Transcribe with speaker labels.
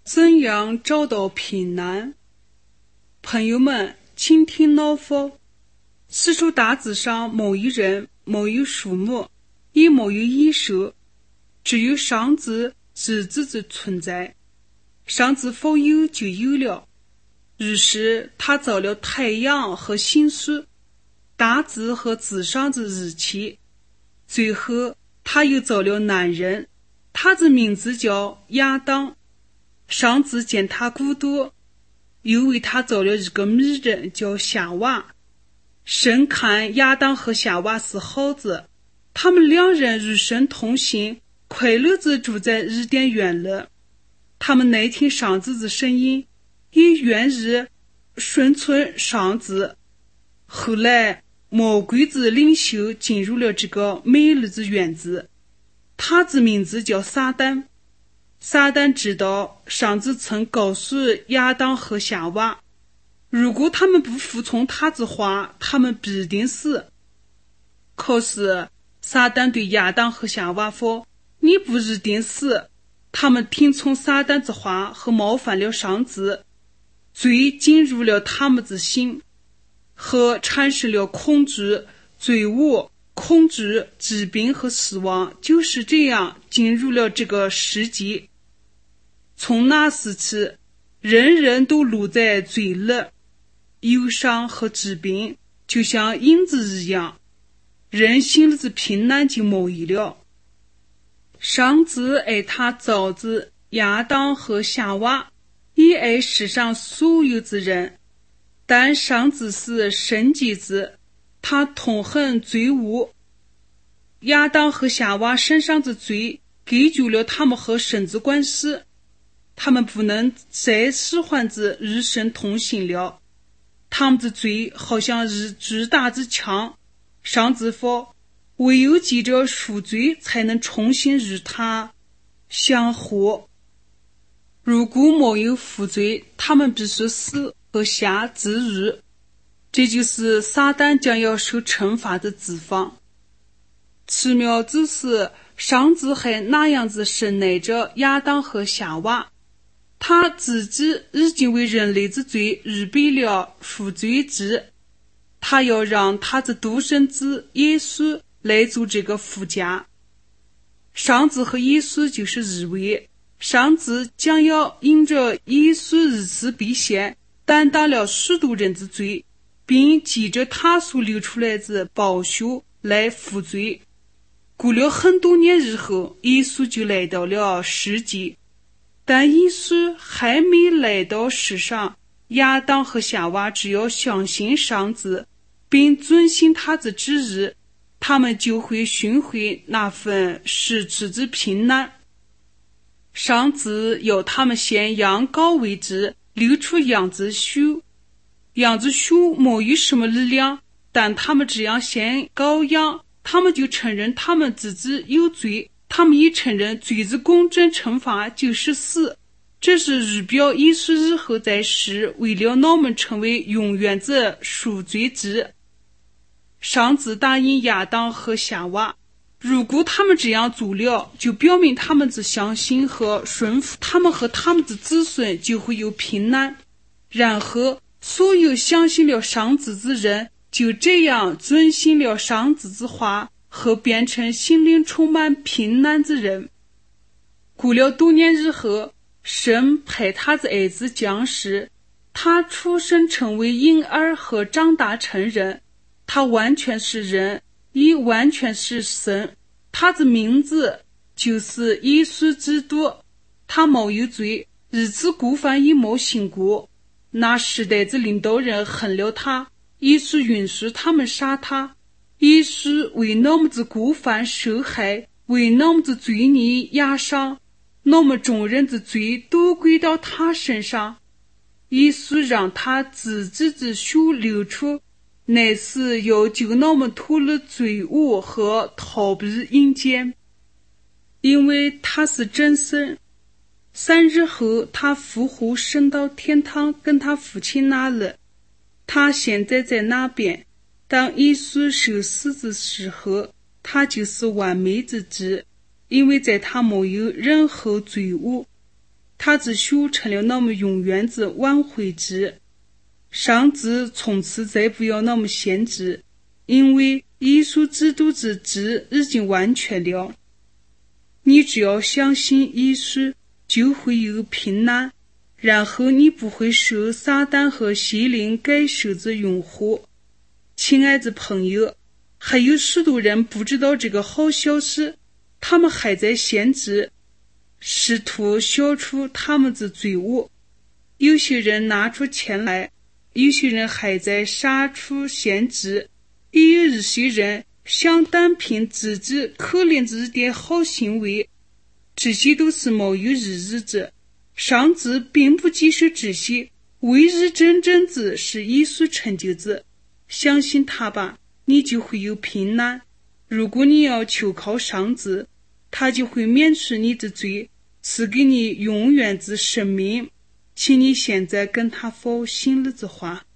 Speaker 1: 怎样找到平安？朋友们，请听老夫。四书大字上没有人，没有树木，也没有野兽，只有上字自己的存在。上字否有就有了。于是他造了太阳和星宿，大字和字上的日期。最后他又造了男人，他的名字叫亚当。上字见他孤独，又为他造了一个女人叫夏娃。神看亚当和夏娃是好子，他们两人与神同行，快乐地住在伊甸园里。他们耐听上字的声音，也愿意顺从上字。后来魔鬼的领袖进入了这个美丽的园子，他的名字叫撒旦。撒旦知道上帝曾告诉亚当和夏娃，如果他们不服从他的话，他们必定死。可是撒旦对亚当和夏娃说，你不一定死。他们听从撒旦的话和冒犯了上帝，罪进入了他们的心，和产生了恐惧、罪恶、恐惧、疾病和死亡，就是这样进入了这个世界。从那时起，人人都落在罪里，忧伤和疾病就像影子一样，人心里的平安就没有了。上帝爱他造的亚当和夏娃，也爱世上所有的人，但上帝是圣洁的，他痛恨罪恶。亚当和夏娃身上的罪隔绝了他们和神的关系，他们不能再喜欢着与神同行了。他们的罪好像是巨大的枪，上帝说，唯有记着赎罪才能重新与他相合。如果没有赎罪，他们必须死和下地狱。这就是撒旦将要受惩罚的地方。奇妙的是，上帝还那样子深爱着亚当和夏娃，他自己已经为人类的罪预备了赎罪祭，他要让他的独生子耶稣来做这个附加。上帝和耶稣就是一位，上帝将要因着耶稣一次被献，担当了许多人的罪，并借着他所流出来的宝血来负罪。过了很多年以后，耶稣就来到了世界，但耶稣还没来到世上，亚当和夏娃只要相信上帝，并遵行他的旨意，他们就会寻回那份失去的平安。上帝要他们献羊羔为祭，流出羊子血。羊子血没有什么力量，但他们这样献羔羊，他们就承认他们自己有罪，他们也承认罪的公正惩罚就是死。这是预表耶稣日后在世为了我们成为永远的赎罪祭。上帝答应亚当和夏娃，如果他们这样做了，就表明他们的相信和顺服，他们和他们的子孙就会有平安。然后所有相信了上帝的人就这样遵行了上帝的话，和变成心灵充满平安的人。过了多年以后，神派他的儿子降世，他出生成为婴儿和长大成人，他完全是人，也完全是神。他的名字就是耶稣基督，他没有罪，一次过犯也没行过。那时代的领导人恨了他，耶稣允许他们杀他。耶稣为我们的过犯受害，为我们的罪孽压伤，我们众人的罪都归到他身上。耶稣让他自己的血流出，乃是要救我们脱离罪恶和逃避阴间。因为他是真神，3日后他复活升到天堂，跟他父亲那里。他现在在那边。当耶稣受死的时候，他就是完美之祭，因为在他没有任何罪恶。 他只修成了那么永远之挽回之。上子从此再不要那么限制，因为耶稣基督之治已经完全了。你只要相信耶稣，就会有平安，然后你不会受撒旦和邪灵感受之诱惑。亲爱的朋友，还有许多人不知道这个好消息，他们还在限制，试图消除他们的罪恶。有些人拿出钱来，有些人还在杀除限制，也有一些人想单凭自己可怜的一点好行为，这些都是没有意义的。上帝并不接受这些，唯一真正的是耶稣成就的。相信他吧，你就会有平安。如果你要求靠上帝，他就会免除你的罪，赐给你永远的生命。请你现在跟他说心里的话。